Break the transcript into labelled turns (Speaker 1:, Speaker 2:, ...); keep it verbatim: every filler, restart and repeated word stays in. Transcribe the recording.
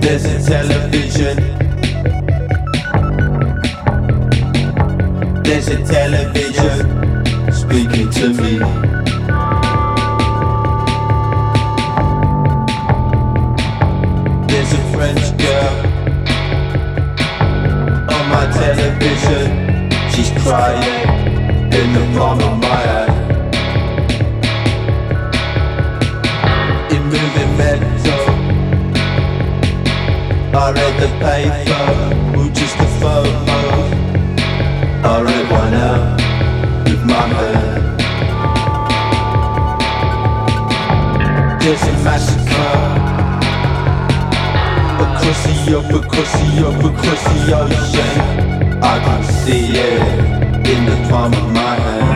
Speaker 1: There's a television. There's a television speaking to me. There's a French girl on my television. She's crying in the palm of my hand. In moving mental, I read the paper, or just a photo. I read one out with my hand. There's a massacre across the up, across the up, across the ocean. I can see it in the palm of my hand.